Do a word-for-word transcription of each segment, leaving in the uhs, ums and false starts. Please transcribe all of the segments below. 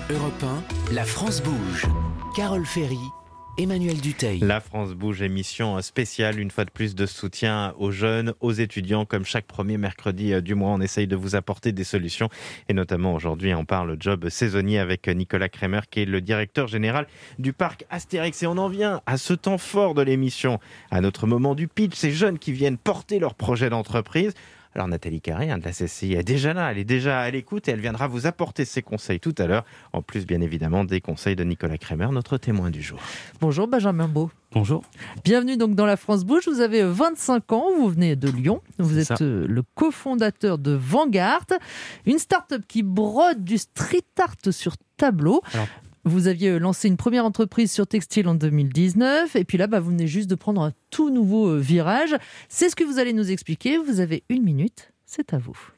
Europe un, la France bouge. Carole Ferry, Emmanuel Dutheil. La France bouge, émission spéciale, une fois de plus, de soutien aux jeunes, aux étudiants. Comme chaque premier mercredi du mois, on essaye de vous apporter des solutions. Et notamment aujourd'hui, on parle job saisonnier avec Nicolas Kremer, qui est le directeur général du parc Astérix. Et on en vient à ce temps fort de l'émission, à notre moment du pitch, ces jeunes qui viennent porter leur projet d'entreprise. Alors Nathalie Carré, hein, de la C C I, est déjà là, elle est déjà à l'écoute et elle viendra vous apporter ses conseils tout à l'heure. En plus, bien évidemment, des conseils de Nicolas Kremer, notre témoin du jour. Bonjour Benjamin Beau. Bonjour. Bienvenue donc dans la France Bouge. Vous avez vingt-cinq ans, vous venez de Lyon. Vous C'est êtes ça. le cofondateur de Vanguard, une start-up qui brode du street art sur tableau. Alors, Vous aviez lancé une première entreprise sur textile en deux mille dix-neuf et puis là, bah, vous venez juste de prendre un tout nouveau euh, virage. C'est ce que vous allez nous expliquer. Vous avez une minute, c'est à vous.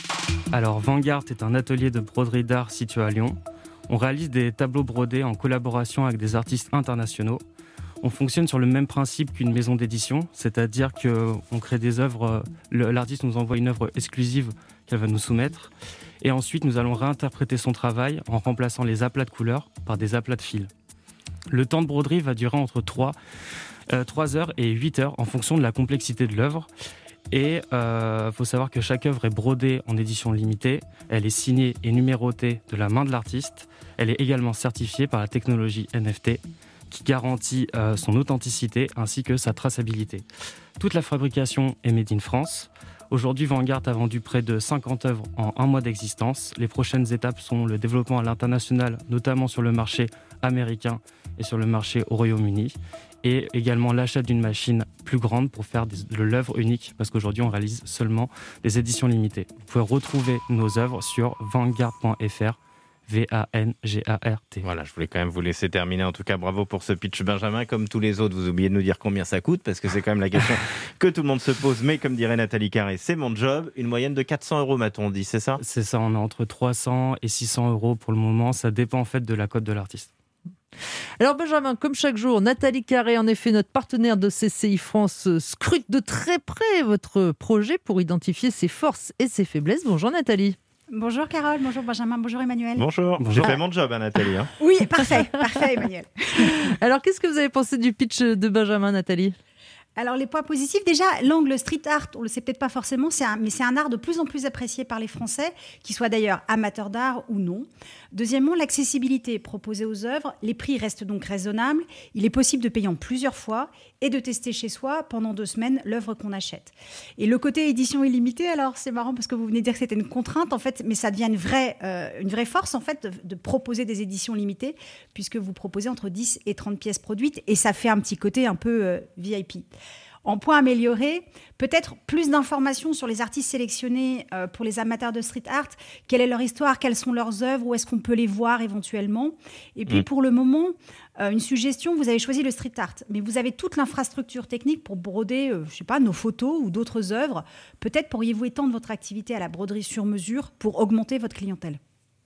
alors, Vanguard est un atelier de broderie d'art situé à Lyon. On réalise des tableaux brodés en collaboration avec des artistes internationaux. On fonctionne sur le même principe qu'une maison d'édition, c'est-à-dire qu'on crée des œuvres, le- l'artiste nous envoie une œuvre exclusive qu'elle va nous soumettre, et ensuite nous allons réinterpréter son travail en remplaçant les aplats de couleurs par des aplats de fil. Le temps de broderie va durer entre trois, euh, trois heures et huit heures en fonction de la complexité de l'œuvre. Et il euh, faut savoir que chaque œuvre est brodée en édition limitée, elle est signée et numérotée de la main de l'artiste, elle est également certifiée par la technologie N F T qui garantit euh, son authenticité ainsi que sa traçabilité. Toute la fabrication est made in France. Aujourd'hui, Vanguard a vendu près de cinquante œuvres en un mois d'existence. Les prochaines étapes sont le développement à l'international, notamment sur le marché américain et sur le marché au Royaume-Uni, et également l'achat d'une machine plus grande pour faire des- de l'œuvre unique, parce qu'aujourd'hui, on réalise seulement des éditions limitées. Vous pouvez retrouver nos œuvres sur vanguard point f r, V A N G A R T. Voilà, je voulais quand même vous laisser terminer. En tout cas, bravo pour ce pitch, Benjamin. Comme tous les autres, vous oubliez de nous dire combien ça coûte, parce que c'est quand même la question que tout le monde se pose. Mais comme dirait Nathalie Carré, c'est mon job. Une moyenne de quatre cents euros, m'a-t-on dit, c'est ça ? C'est ça, on est entre trois cents et six cents euros pour le moment. Ça dépend en fait de la cote de l'artiste. Alors Benjamin, comme chaque jour, Nathalie Carré, en effet notre partenaire de C C I France, euh, scrute de très près votre projet pour identifier ses forces et ses faiblesses. Bonjour Nathalie. Bonjour Carole, bonjour Benjamin, bonjour Emmanuel. Bonjour. Bonjour. J'ai fait mon job, hein, Nathalie. hein. Oui, parfait, parfait Emmanuel. Alors qu'est-ce que vous avez pensé du pitch de Benjamin, Nathalie ? Alors les points positifs, déjà l'angle street art, on le sait peut-être pas forcément, c'est un, mais c'est un art de plus en plus apprécié par les Français, qu'ils soient d'ailleurs amateurs d'art ou non. Deuxièmement, l'accessibilité proposée aux œuvres, les prix restent donc raisonnables, il est possible de payer en plusieurs fois et de tester chez soi pendant deux semaines l'œuvre qu'on achète. Et le côté édition illimitée, alors c'est marrant parce que vous venez de dire que c'était une contrainte en fait, mais ça devient une vraie, euh, une vraie force en fait de, de proposer des éditions limitées, puisque vous proposez entre dix et trente pièces produites et ça fait un petit côté un peu euh, V I P. En point amélioré, peut-être plus d'informations sur les artistes sélectionnés euh, pour les amateurs de street art. Quelle est leur histoire, quelles sont leurs œuvres, où est-ce qu'on peut les voir éventuellement. Et puis Mmh. pour le moment, euh, une suggestion, vous avez choisi le street art, mais vous avez toute l'infrastructure technique pour broder, euh, je sais pas, nos photos ou d'autres œuvres. Peut-être pourriez-vous étendre votre activité à la broderie sur mesure pour augmenter votre clientèle.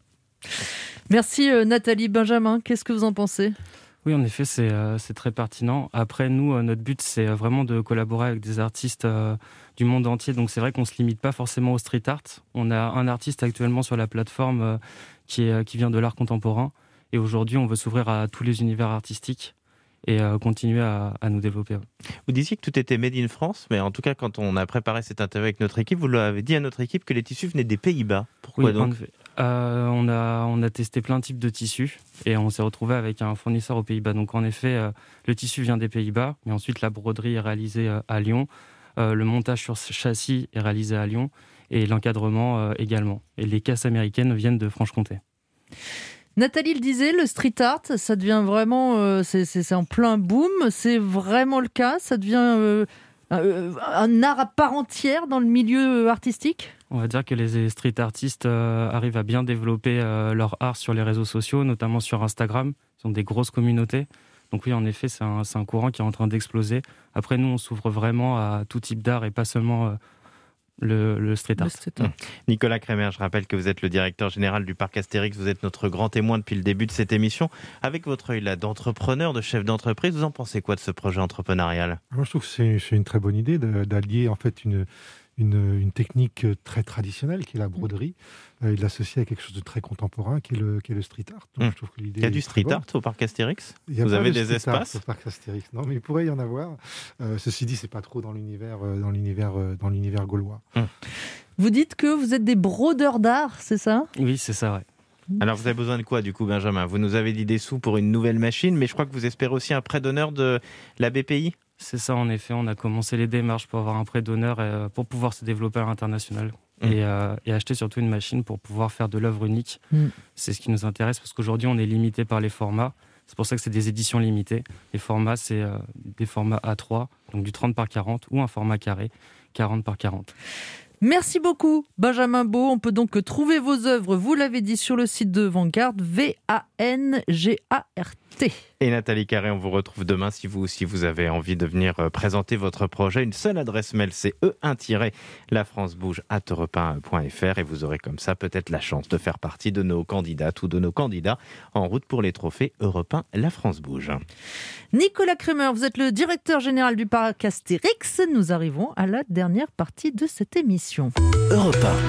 Merci euh, Nathalie. Benjamin, qu'est-ce que vous en pensez ? Oui, en effet, c'est euh, c'est très pertinent. Après, nous, euh, notre but, c'est euh, vraiment de collaborer avec des artistes euh, du monde entier. Donc, c'est vrai qu'on ne se limite pas forcément au street art. On a un artiste actuellement sur la plateforme euh, qui, est, euh, qui vient de l'art contemporain. Et aujourd'hui, on veut s'ouvrir à tous les univers artistiques et euh, continuer à, à nous développer. Vous disiez que tout était made in France, mais en tout cas, quand on a préparé cette interview avec notre équipe, vous l'avez dit à notre équipe que les tissus venaient des Pays-Bas. Pourquoi Oui, en donc effet. Euh, on, a, on a testé plein de types de tissus et on s'est retrouvé avec un fournisseur aux Pays-Bas. Donc en effet, euh, le tissu vient des Pays-Bas, mais ensuite la broderie est réalisée euh, à Lyon, euh, le montage sur ce châssis est réalisé à Lyon et l'encadrement euh, également. Et les casses américaines viennent de Franche-Comté. Nathalie le disait, le street art, ça devient vraiment, euh, c'est, c'est, c'est en plein boom. C'est vraiment le cas. Ça devient euh, un, un art à part entière dans le milieu artistique. On va dire que les street artistes euh, arrivent à bien développer euh, leur art sur les réseaux sociaux, notamment sur Instagram. Ils ont des grosses communautés. Donc oui, en effet, c'est un, c'est un courant qui est en train d'exploser. Après, nous, on s'ouvre vraiment à tout type d'art et pas seulement euh, le, le street art. Le street art. Nicolas Kremer, je rappelle que vous êtes le directeur général du parc Astérix. Vous êtes notre grand témoin depuis le début de cette émission. Avec votre œil là d'entrepreneur, de chef d'entreprise, vous en pensez quoi de ce projet entrepreneurial ? Moi, je trouve que c'est, c'est une très bonne idée de- d'allier en fait une, une, une technique très traditionnelle qui est la broderie euh, et de l'associer à quelque chose de très contemporain qui est le, qui est le street art. Donc, Mmh. je trouve que l'idée Il y a est du très street bonne. art au parc Astérix? Il y a Vous pas avez de des street art espaces? au parc Astérix. Non, mais il pourrait y en avoir. Euh, ceci dit, c'est pas trop dans l'univers, euh, dans l'univers, euh, dans l'univers gaulois. Vous dites que vous êtes des brodeurs d'art, c'est ça? Oui, c'est ça, ouais. Alors vous avez besoin de quoi du coup, Benjamin? Vous nous avez dit des sous pour une nouvelle machine, mais je crois que vous espérez aussi un prêt d'honneur de la B P I? C'est ça, en effet. On a commencé les démarches pour avoir un prêt d'honneur euh, pour pouvoir se développer à l'international. Mmh. Et, euh, et acheter surtout une machine pour pouvoir faire de l'œuvre unique. Mmh. C'est ce qui nous intéresse parce qu'aujourd'hui, on est limité par les formats. C'est pour ça que c'est des éditions limitées. Les formats, c'est euh, des formats A trois, donc du trente par quarante, ou un format carré, quarante par quarante. Merci beaucoup, Benjamin Beau. On peut donc trouver vos œuvres, vous l'avez dit, sur le site de Vanguard, V A N G A R T. Et Nathalie Carré, on vous retrouve demain si vous aussi vous avez envie de venir présenter votre projet. Une seule adresse mail, c'est e un la france bouge arobase europe un point f r et vous aurez comme ça peut-être la chance de faire partie de nos candidates ou de nos candidats en route pour les trophées Europe un La France Bouge. Nicolas Kremer, vous êtes le directeur général du parc Astérix. Nous arrivons à la dernière partie de cette émission. Europe un.